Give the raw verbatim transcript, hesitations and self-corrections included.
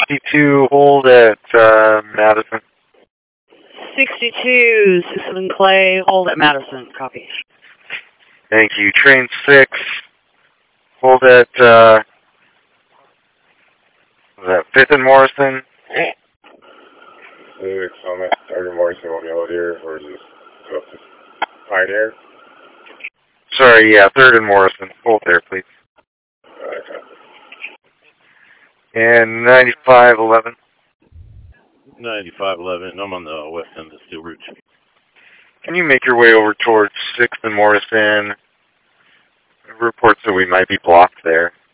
sixty-two, hold at uh, Madison. sixty-two, Susan Clay, hold at Madison. Copy. Thank you. Train six, hold at uh, was that fifth and Morrison. Six, I'm at third and Morrison on the elevator, or is this up to Pioneer? Sorry, yeah, third and Morrison. Hold there, please. Okay. And ninety-five eleven. ninety-five eleven, I'm on the west end of Steel Ridge. Can you make your way over towards sixth and Morrison? Reports that we might be blocked there.